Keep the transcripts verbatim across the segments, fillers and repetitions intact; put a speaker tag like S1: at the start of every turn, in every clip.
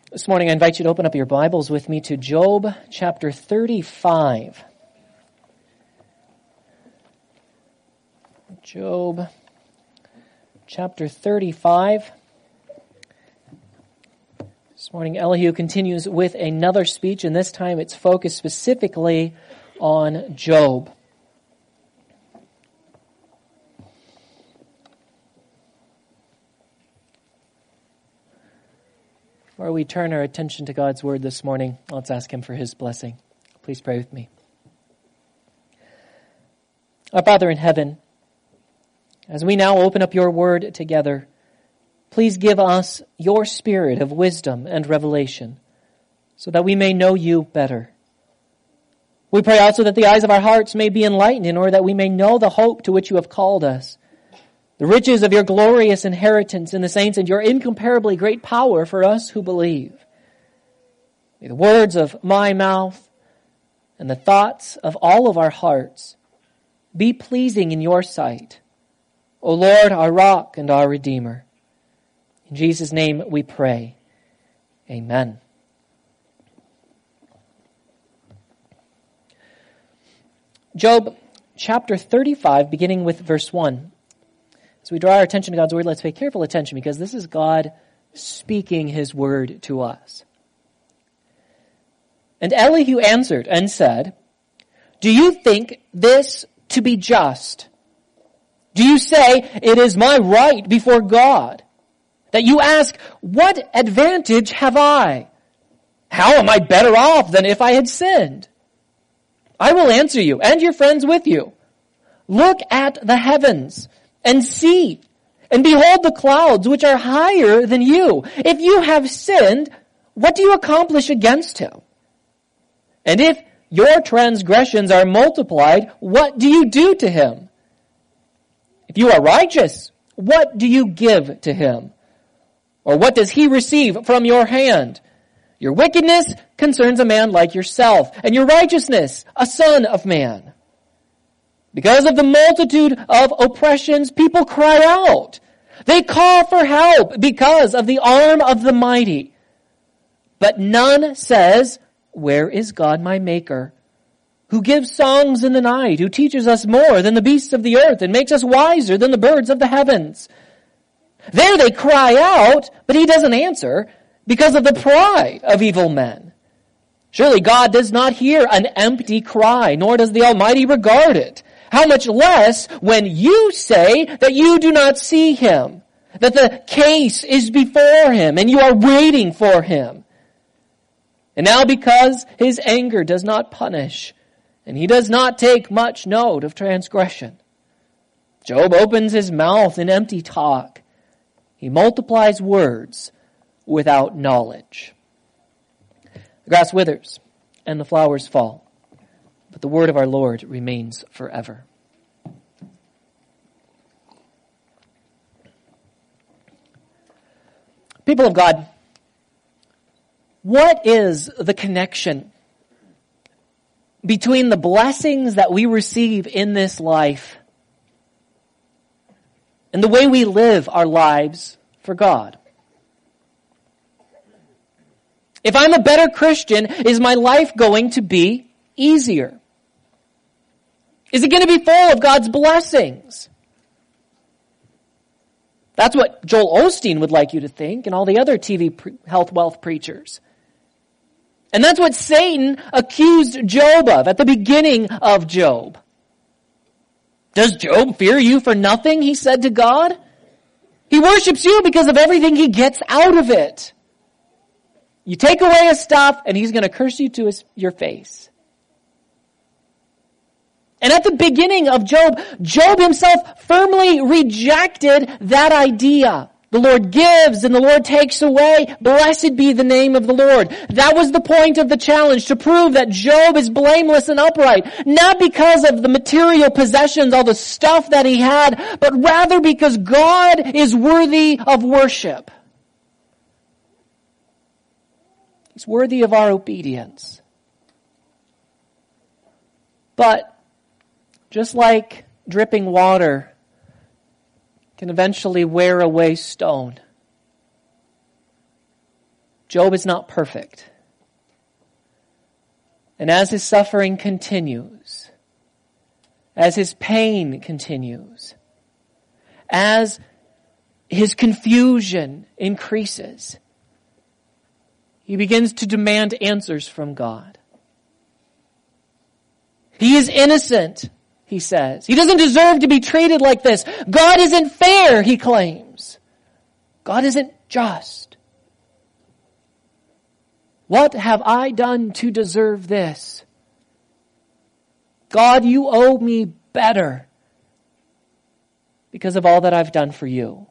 S1: This morning I invite you to open up your Bibles with me to Job chapter thirty-five. Job chapter thirty-five. This morning Elihu continues with another speech, and this time it's focused specifically on Job. Before we turn our attention to God's Word this morning, let's ask Him for His blessing. Please pray with me. Our Father in heaven, as we now open up your Word together, please give us your spirit of wisdom and revelation so that we may know you better. We pray also that the eyes of our hearts may be enlightened in order that we may know the hope to which you have called us, the riches of your glorious inheritance in the saints, and your incomparably great power for us who believe. May the words of my mouth and the thoughts of all of our hearts be pleasing in your sight, O Lord, our rock and our Redeemer. In Jesus' name we pray. Amen. Job chapter thirty-five, beginning with verse one. As we draw our attention to God's Word, let's pay careful attention because this is God speaking His Word to us. And Elihu answered and said, "Do you think this to be just? Do you say, it is my right before God? That you ask, what advantage have I? How am I better off than if I had sinned? I will answer you and your friends with you. Look at the heavens and see, and behold the clouds which are higher than you. If you have sinned, what do you accomplish against him? And if your transgressions are multiplied, what do you do to him? If you are righteous, what do you give to him? Or what does he receive from your hand? Your wickedness concerns a man like yourself, and your righteousness a son of man. Because of the multitude of oppressions, people cry out. They call for help because of the arm of the mighty. But none says, where is God my maker? Who gives songs in the night, who teaches us more than the beasts of the earth and makes us wiser than the birds of the heavens. There they cry out, but he doesn't answer because of the pride of evil men. Surely God does not hear an empty cry, nor does the Almighty regard it. How much less when you say that you do not see him, that the case is before him and you are waiting for him. And now because his anger does not punish, and he does not take much note of transgression, Job opens his mouth in empty talk. He multiplies words without knowledge. The grass withers and the flowers fall, but the word of our Lord remains forever. People of God, what is the connection between the blessings that we receive in this life and the way we live our lives for God? If I'm a better Christian, is my life going to be easier? Is it going to be full of God's blessings? That's what Joel Osteen would like you to think, and all the other T V pre- health wealth preachers. And that's what Satan accused Job of at the beginning of Job. Does Job fear you for nothing? He said to God. He worships you because of everything he gets out of it. You take away his stuff, and he's going to curse you to his, your face. And at the beginning of Job, Job himself firmly rejected that idea. The Lord gives and the Lord takes away. Blessed be the name of the Lord. That was the point of the challenge, to prove that Job is blameless and upright. Not because of the material possessions, all the stuff that he had, but rather because God is worthy of worship. He's worthy of our obedience. But just like dripping water can eventually wear away stone, Job is not perfect. And as his suffering continues, as his pain continues, as his confusion increases, he begins to demand answers from God. He is innocent, he says. He doesn't deserve to be treated like this. God isn't fair, he claims. God isn't just. What have I done to deserve this? God, you owe me better because of all that I've done for you.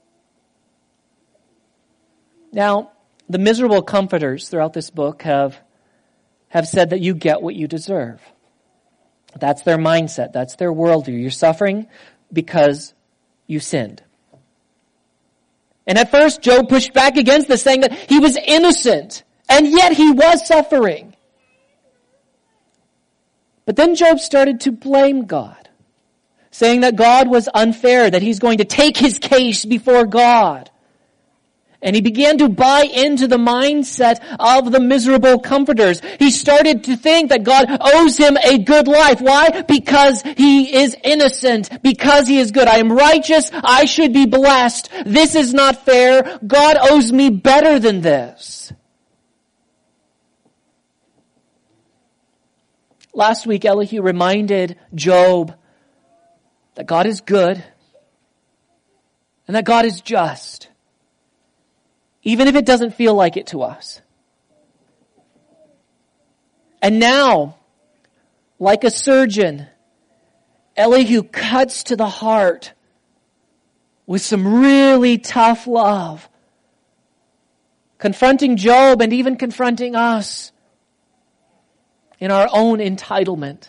S1: Now, the miserable comforters throughout this book have, have said that you get what you deserve. That's their mindset. That's their worldview. You're suffering because you sinned. And at first, Job pushed back against this, saying that he was innocent, and yet he was suffering. But then Job started to blame God, saying that God was unfair, that he's going to take his case before God. And he began to buy into the mindset of the miserable comforters. He started to think that God owes him a good life. Why? Because he is innocent. Because he is good. I am righteous. I should be blessed. This is not fair. God owes me better than this. Last week, Elihu reminded Job that God is good and that God is just, even if it doesn't feel like it to us. And now, like a surgeon, Elihu cuts to the heart with some really tough love, confronting Job and even confronting us in our own entitlement.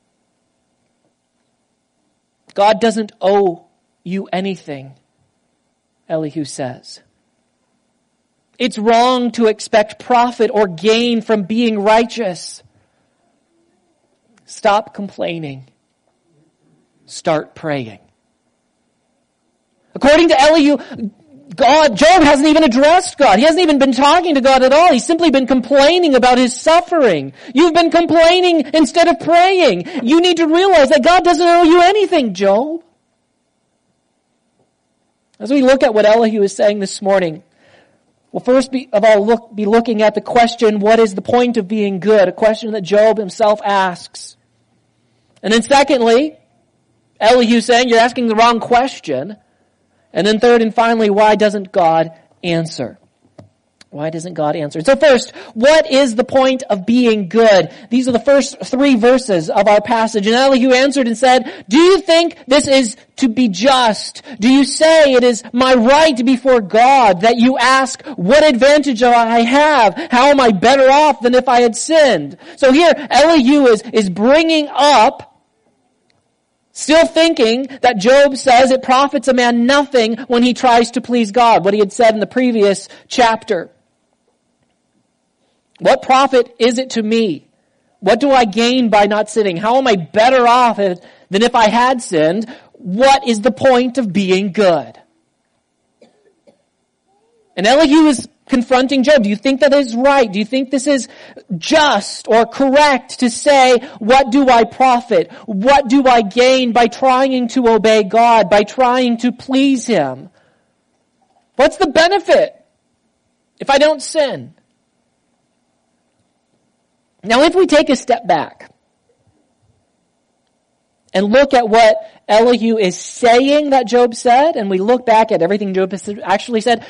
S1: God doesn't owe you anything, Elihu says. It's wrong to expect profit or gain from being righteous. Stop complaining. Start praying. According to Elihu, God, Job hasn't even addressed God. He hasn't even been talking to God at all. He's simply been complaining about his suffering. You've been complaining instead of praying. You need to realize that God doesn't owe you anything, Job. As we look at what Elihu is saying this morning, we'll first be, of all look, be looking at the question, what is the point of being good? A question that Job himself asks. And then secondly, Elihu saying, you're asking the wrong question. And then third and finally, why doesn't God answer? Why doesn't God answer? So first, what is the point of being good? These are the first three verses of our passage. And Elihu answered and said, do you think this is to be just? Do you say it is my right before God that you ask, what advantage do I have? How am I better off than if I had sinned? So here, Elihu is, is bringing up, still thinking that Job says it profits a man nothing when he tries to please God, what he had said in the previous chapter. What profit is it to me? What do I gain by not sinning? How am I better off than if I had sinned? What is the point of being good? And Elihu is confronting Job. Do you think that is right? Do you think this is just or correct to say, what do I profit? What do I gain by trying to obey God, by trying to please Him? What's the benefit if I don't sin? Now, if we take a step back and look at what Elihu is saying that Job said, and we look back at everything Job actually said,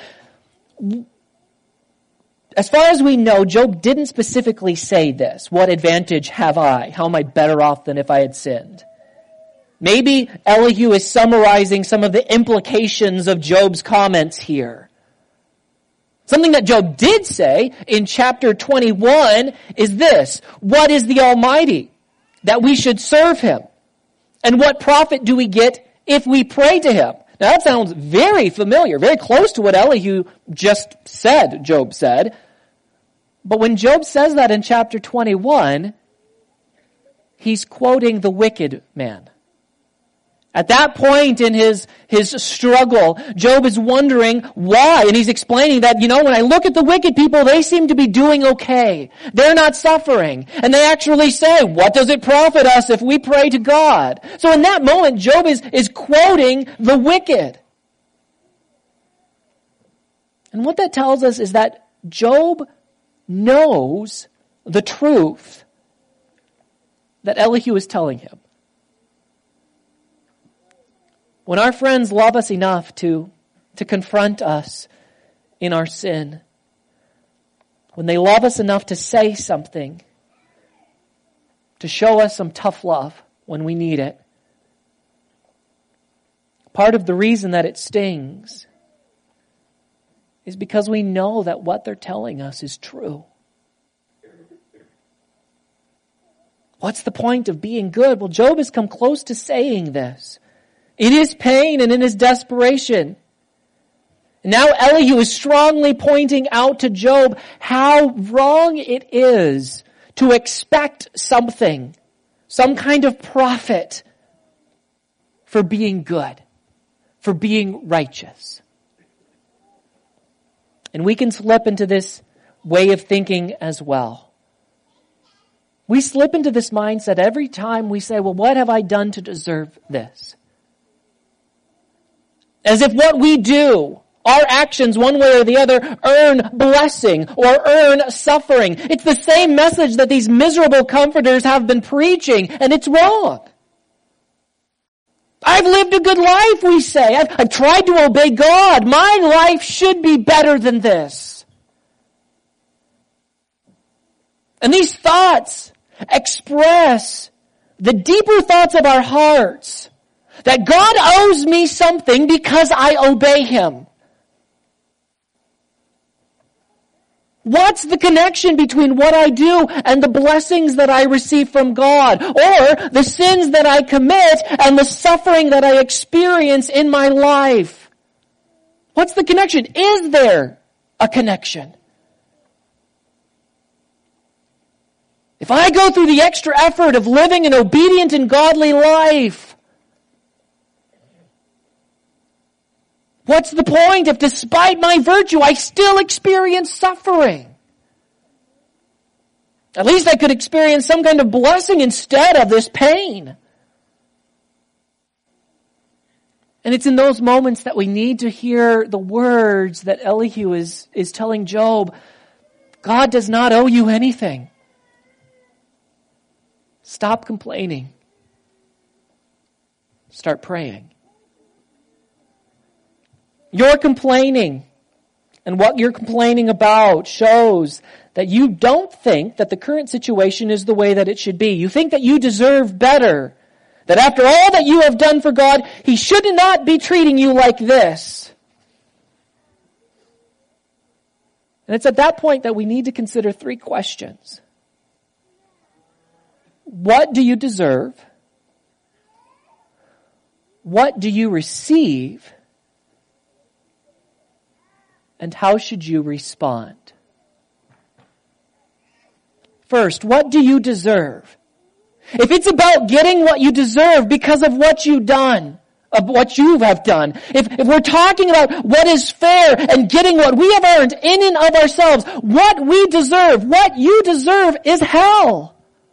S1: as far as we know, Job didn't specifically say this. What advantage have I? How am I better off than if I had sinned? Maybe Elihu is summarizing some of the implications of Job's comments here. Something that Job did say in chapter twenty-one is this: what is the Almighty? That we should serve Him. And what profit do we get if we pray to Him? Now that sounds very familiar, very close to what Elihu just said, Job said. But when Job says that in chapter twenty-one, he's quoting the wicked man. At that point in his, his struggle, Job is wondering why. And he's explaining that, you know, when I look at the wicked people, they seem to be doing okay. They're not suffering. And they actually say, what does it profit us if we pray to God? So in that moment, Job is, is quoting the wicked. And what that tells us is that Job knows the truth that Elihu is telling him. When our friends love us enough to, to confront us in our sin, when they love us enough to say something, to show us some tough love when we need it, part of the reason that it stings is because we know that what they're telling us is true. What's the point of being good? Well, Job has come close to saying this. In his pain and in his desperation. And now Elihu is strongly pointing out to Job how wrong it is to expect something, some kind of profit for being good, for being righteous. And we can slip into this way of thinking as well. We slip into this mindset every time we say, well, what have I done to deserve this? As if what we do, our actions one way or the other, earn blessing or earn suffering. It's the same message that these miserable comforters have been preaching, and it's wrong. I've lived a good life, we say. I've, I've tried to obey God. My life should be better than this. And these thoughts express the deeper thoughts of our hearts. That God owes me something because I obey Him. What's the connection between what I do and the blessings that I receive from God? Or the sins that I commit and the suffering that I experience in my life? What's the connection? Is there a connection? If I go through the extra effort of living an obedient and godly life, what's the point if despite my virtue I still experience suffering? At least I could experience some kind of blessing instead of this pain. And it's in those moments that we need to hear the words that Elihu is, is telling Job. God does not owe you anything. Stop complaining. Start praying. Your complaining and what you're complaining about shows that you don't think that the current situation is the way that it should be. You think that you deserve better. That after all that you have done for God, He should not be treating you like this. And it's at that point that we need to consider three questions. What do you deserve? What do you receive? And how should you respond? First, what do you deserve? If it's about getting what you deserve because of what you've done, of what you have done, if, if we're talking about what is fair and getting what we have earned in and of ourselves, what we deserve, what you deserve is hell.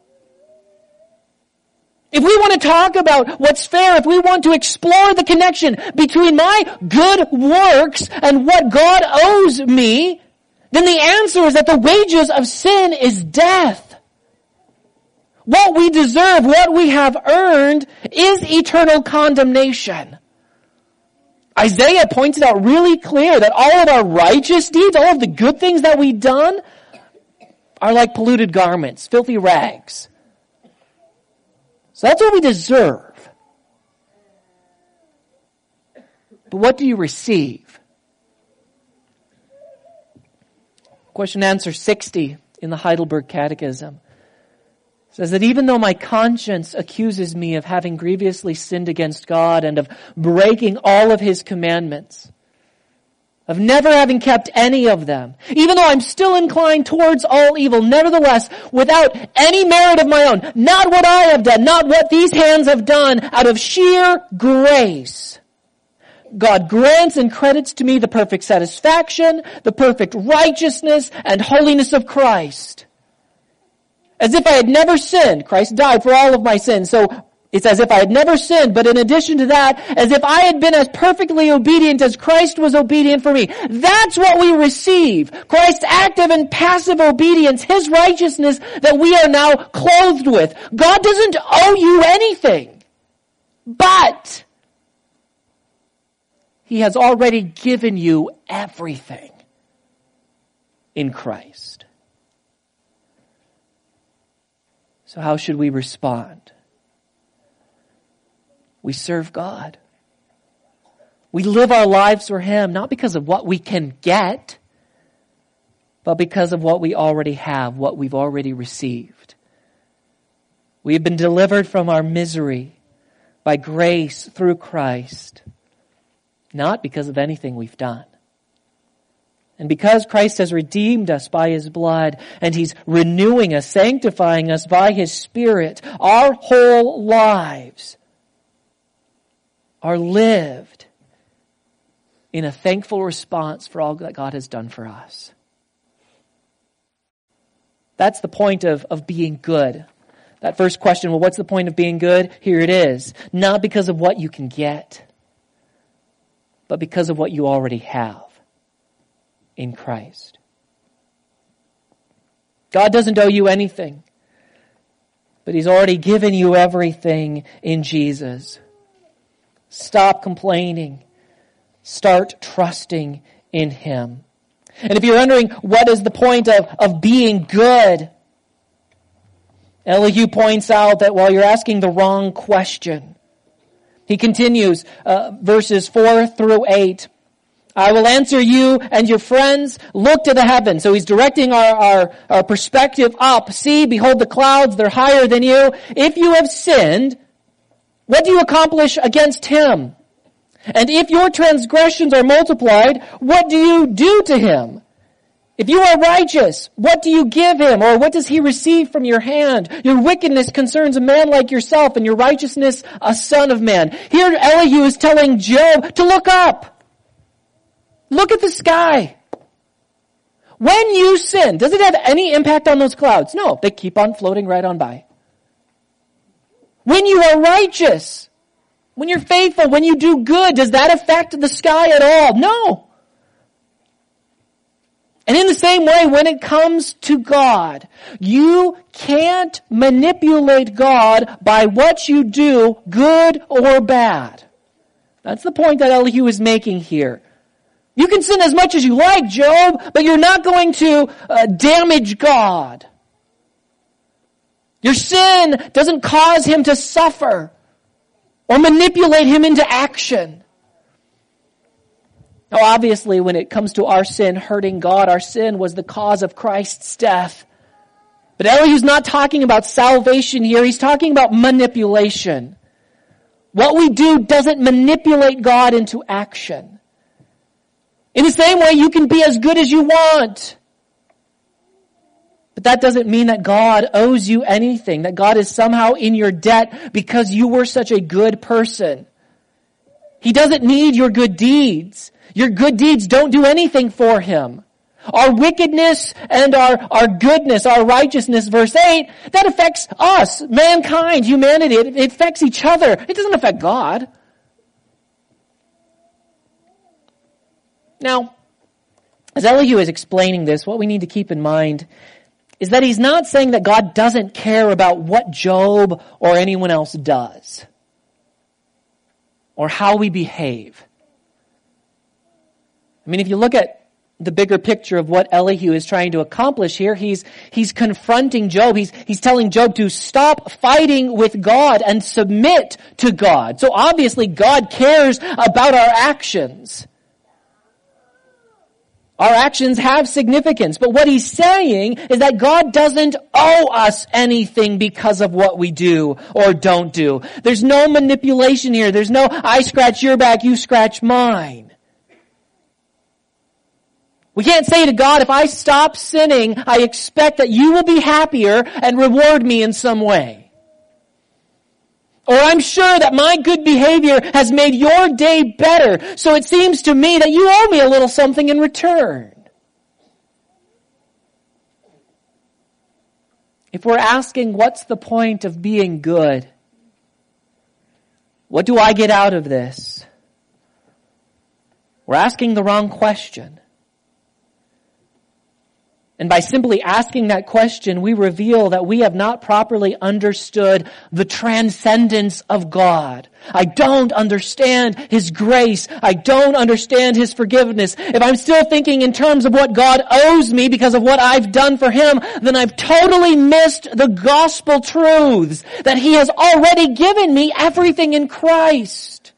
S1: If we want to talk about what's fair, if we want to explore the connection between my good works and what God owes me, then the answer is that the wages of sin is death. What we deserve, what we have earned, is eternal condemnation. Isaiah pointed out really clear that all of our righteous deeds, all of the good things that we've done, are like polluted garments, filthy rags. So that's what we deserve. But what do you receive? Question answer sixty in the Heidelberg Catechism says that even though my conscience accuses me of having grievously sinned against God and of breaking all of His commandments, of never having kept any of them. Even though I'm still inclined towards all evil, nevertheless, without any merit of my own, not what I have done, not what these hands have done, out of sheer grace, God grants and credits to me the perfect satisfaction, the perfect righteousness and holiness of Christ. As if I had never sinned. Christ died for all of my sins. So it's as if I had never sinned, but in addition to that, as if I had been as perfectly obedient as Christ was obedient for me. That's what we receive. Christ's active and passive obedience, His righteousness that we are now clothed with. God doesn't owe you anything, but He has already given you everything in Christ. So how should we respond? We serve God. We live our lives for Him, not because of what we can get, but because of what we already have, what we've already received. We have been delivered from our misery by grace through Christ, not because of anything we've done. And because Christ has redeemed us by His blood, and He's renewing us, sanctifying us by His Spirit, our whole lives are lived in a thankful response for all that God has done for us. That's the point of, of being good. That first question, well, what's the point of being good? Here it is. Not because of what you can get, but because of what you already have in Christ. God doesn't owe you anything, but He's already given you everything in Jesus. Stop complaining. Start trusting in Him. And if you're wondering what is the point of, of being good, Elihu points out that, well, you're asking the wrong question. He continues, uh, verses four through eight. I will answer you and your friends. Look to the heavens. So he's directing our, our, our perspective up. See, behold the clouds, they're higher than you. If you have sinned, what do you accomplish against Him? And if your transgressions are multiplied, what do you do to Him? If you are righteous, what do you give Him? Or what does He receive from your hand? Your wickedness concerns a man like yourself, and your righteousness a son of man. Here Elihu is telling Job to look up. Look at the sky. When you sin, does it have any impact on those clouds? No, they keep on floating right on by. When you are righteous, when you're faithful, when you do good, does that affect the sky at all? No. And in the same way, when it comes to God, you can't manipulate God by what you do, good or bad. That's the point that Elihu is making here. You can sin as much as you like, Job, but you're not going to uh, damage God. Your sin doesn't cause Him to suffer or manipulate Him into action. Now, obviously, when it comes to our sin hurting God, our sin was the cause of Christ's death. But Elihu's not talking about salvation here. He's talking about manipulation. What we do doesn't manipulate God into action. In the same way, you can be as good as you want. But that doesn't mean that God owes you anything, that God is somehow in your debt because you were such a good person. He doesn't need your good deeds. Your good deeds don't do anything for Him. Our wickedness and our, our goodness, our righteousness, verse eight, that affects us, mankind, humanity. It, it affects each other. It doesn't affect God. Now, as Elihu is explaining this, what we need to keep in mind is that he's not saying that God doesn't care about what Job or anyone else does, or how we behave. I mean, if you look at the bigger picture of what Elihu is trying to accomplish here, he's he's confronting Job. He's he's telling Job to stop fighting with God and submit to God. So obviously God cares about our actions. Our actions have significance, but what he's saying is that God doesn't owe us anything because of what we do or don't do. There's no manipulation here. There's no, I scratch your back, you scratch mine. We can't say to God, if I stop sinning, I expect that you will be happier and reward me in some way. Or I'm sure that my good behavior has made your day better, so it seems to me that you owe me a little something in return. If we're asking, what's the point of being good? What do I get out of this? We're asking the wrong question. And by simply asking that question, we reveal that we have not properly understood the transcendence of God. I don't understand His grace. I don't understand His forgiveness. If I'm still thinking in terms of what God owes me because of what I've done for Him, then I've totally missed the gospel truths that He has already given me everything in Christ.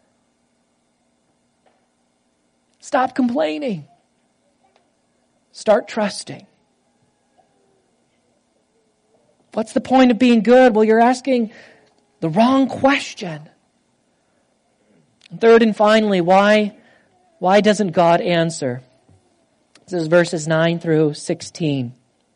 S1: Stop complaining. Start trusting. What's the point of being good? Well, you're asking the wrong question. Third and finally, why, why doesn't God answer? This is verses nine through sixteen.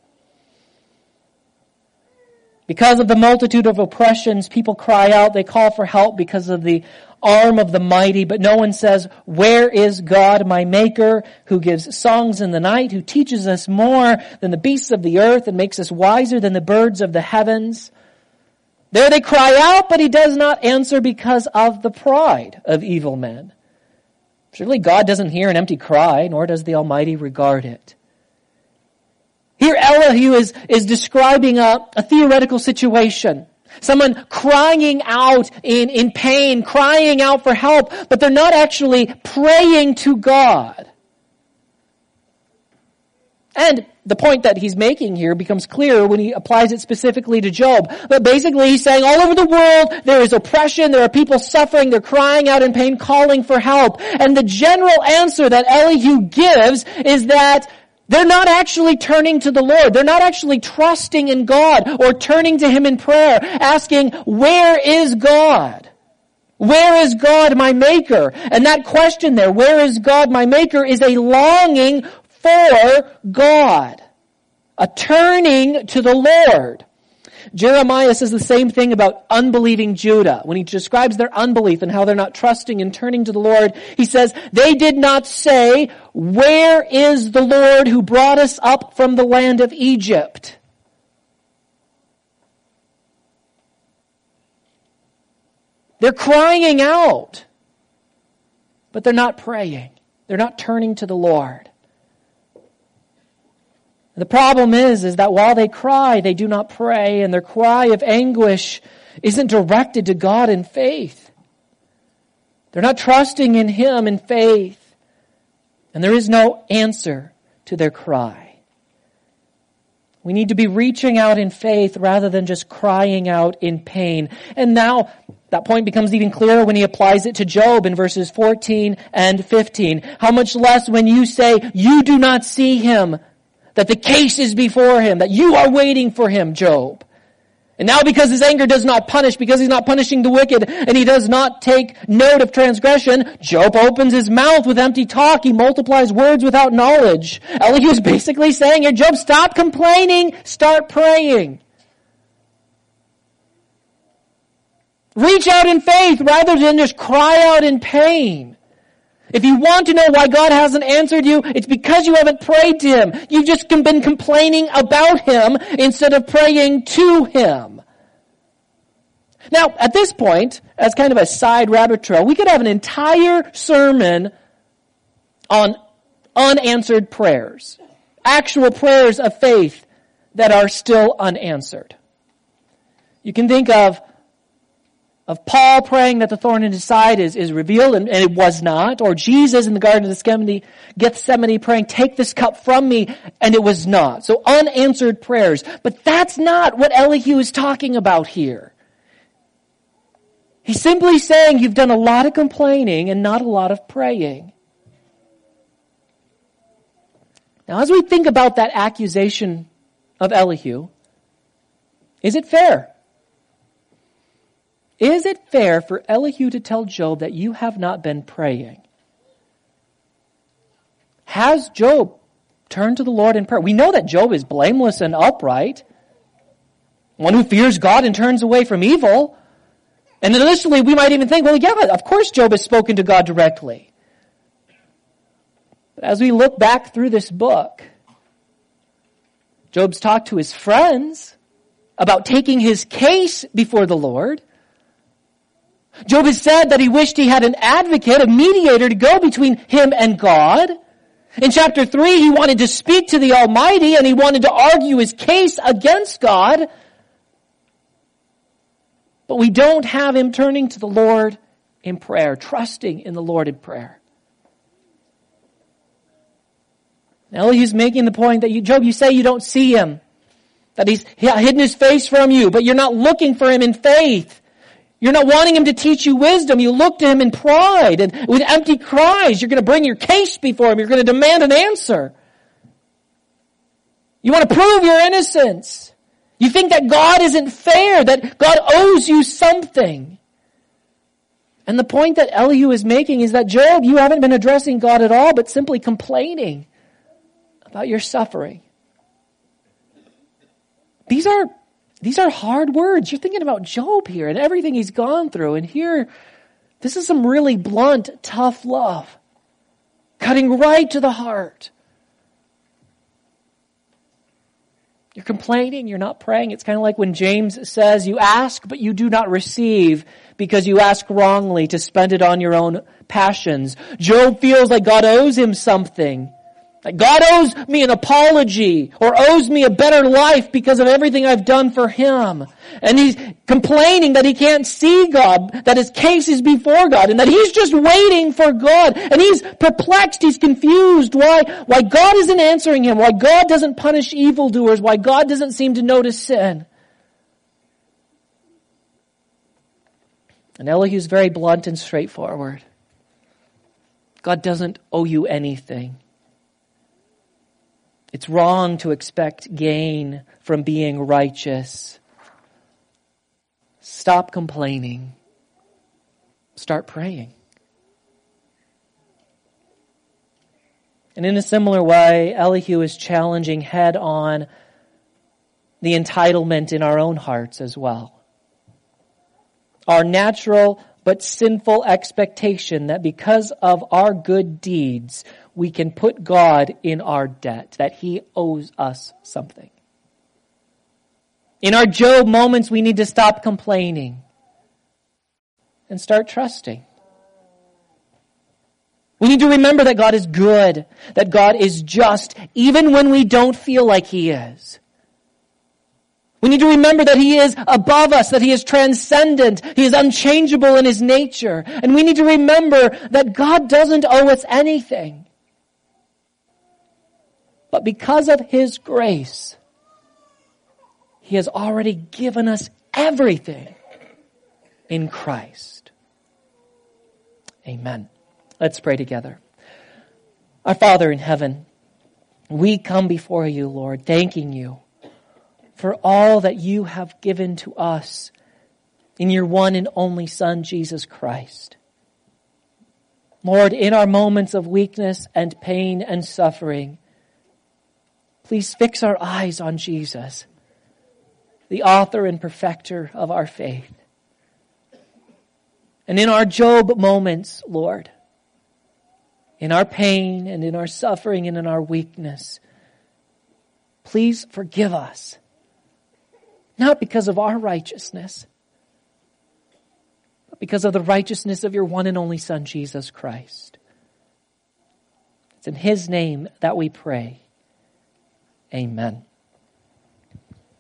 S1: Because of the multitude of oppressions, people cry out, they call for help because of the arm of the mighty, but no one says, where is God, my maker, who gives songs in the night, who teaches us more than the beasts of the earth and makes us wiser than the birds of the heavens? There they cry out, but He does not answer because of the pride of evil men. Surely God doesn't hear an empty cry, nor does the Almighty regard it. Here Elihu is, is describing a, a theoretical situation. Someone crying out in, in pain, crying out for help, but they're not actually praying to God. And the point that he's making here becomes clearer when he applies it specifically to Job. But basically he's saying all over the world there is oppression, there are people suffering, they're crying out in pain, calling for help. And the general answer that Elihu gives is that they're not actually turning to the Lord. They're not actually trusting in God or turning to Him in prayer, asking, where is God? Where is God, my Maker? And that question there, where is God, my Maker, is a longing for God. A turning to the Lord. Jeremiah says the same thing about unbelieving Judah. When he describes their unbelief and how they're not trusting and turning to the Lord, he says, they did not say, where is the Lord who brought us up from the land of Egypt? They're crying out, but they're not praying. They're not turning to the Lord. The problem is, is that while they cry, they do not pray, and their cry of anguish isn't directed to God in faith. They're not trusting in Him in faith, and there is no answer to their cry. We need to be reaching out in faith rather than just crying out in pain. And now that point becomes even clearer when he applies it to Job in verses fourteen and fifteen. How much less when you say, you do not see Him, that the case is before Him, that you are waiting for Him, Job. And now because His anger does not punish, because He's not punishing the wicked, and He does not take note of transgression, Job opens his mouth with empty talk. He multiplies words without knowledge. Elihu is basically saying here, Job, stop complaining, start praying. Reach out in faith rather than just cry out in pain. If you want to know why God hasn't answered you, it's because you haven't prayed to Him. You've just been complaining about Him instead of praying to Him. Now, at this point, as kind of a side rabbit trail, we could have an entire sermon on unanswered prayers. Actual prayers of faith that are still unanswered. You can think of Of Paul praying that the thorn in his side is, is revealed, and, and it was not. Or Jesus in the Garden of Gethsemane, Gethsemane praying, take this cup from me, and it was not. So unanswered prayers. But that's not what Elihu is talking about here. He's simply saying you've done a lot of complaining and not a lot of praying. Now as we think about that accusation of Elihu, is it fair? Is it fair for Elihu to tell Job that you have not been praying? has Job turned to the Lord in prayer? We know that Job is blameless and upright, one who fears God and turns away from evil. And initially we might even think, well, yeah, of course Job has spoken to God directly. But as we look back through this book, Job's talked to his friends about taking his case before the Lord. Job has said that he wished he had an advocate, a mediator to go between him and God. In chapter three, he wanted to speak to the Almighty and he wanted to argue his case against God. But we don't have him turning to the Lord in prayer, trusting in the Lord in prayer. Now he's making the point that you, Job, you say you don't see him, that he's hidden his face from you, but you're not looking for him in faith. You're not wanting him to teach you wisdom. You look to him in pride and with empty cries. You're going to bring your case before him. You're going to demand an answer. You want to prove your innocence. You think that God isn't fair, that God owes you something. And the point that Elihu is making is that, Job, you haven't been addressing God at all, but simply complaining about your suffering. These are, these are hard words. You're thinking about Job here and everything he's gone through. And here, this is some really blunt, tough love, cutting right to the heart. You're complaining, you're not praying. It's kind of like when James says, you ask, but you do not receive because you ask wrongly to spend it on your own passions. Job feels like God owes him something. Like God owes me an apology or owes me a better life because of everything I've done for him. And he's complaining that he can't see God, that his case is before God, and that he's just waiting for God. And he's perplexed, he's confused why, why God isn't answering him, why God doesn't punish evildoers, why God doesn't seem to notice sin. And Elihu's very blunt and straightforward. God doesn't owe you anything. It's wrong to expect gain from being righteous. Stop complaining. Start praying. And in a similar way, Elihu is challenging head on the entitlement in our own hearts as well. Our natural but sinful expectation that because of our good deeds, we can put God in our debt, that he owes us something. In our Job moments, we need to stop complaining and start trusting. We need to remember that God is good, that God is just, even when we don't feel like he is. We need to remember that he is above us, that he is transcendent, he is unchangeable in his nature. And we need to remember that God doesn't owe us anything. But because of his grace, he has already given us everything in Christ. Amen. Let's pray together. Our Father in heaven, we come before you, Lord, thanking you for all that you have given to us in your one and only Son, Jesus Christ. Lord, in our moments of weakness and pain and suffering, please fix our eyes on Jesus, the author and perfecter of our faith. And in our Job moments, Lord, in our pain and in our suffering and in our weakness, please forgive us. Not because of our righteousness, but because of the righteousness of your one and only Son, Jesus Christ. It's in his name that we pray. Amen.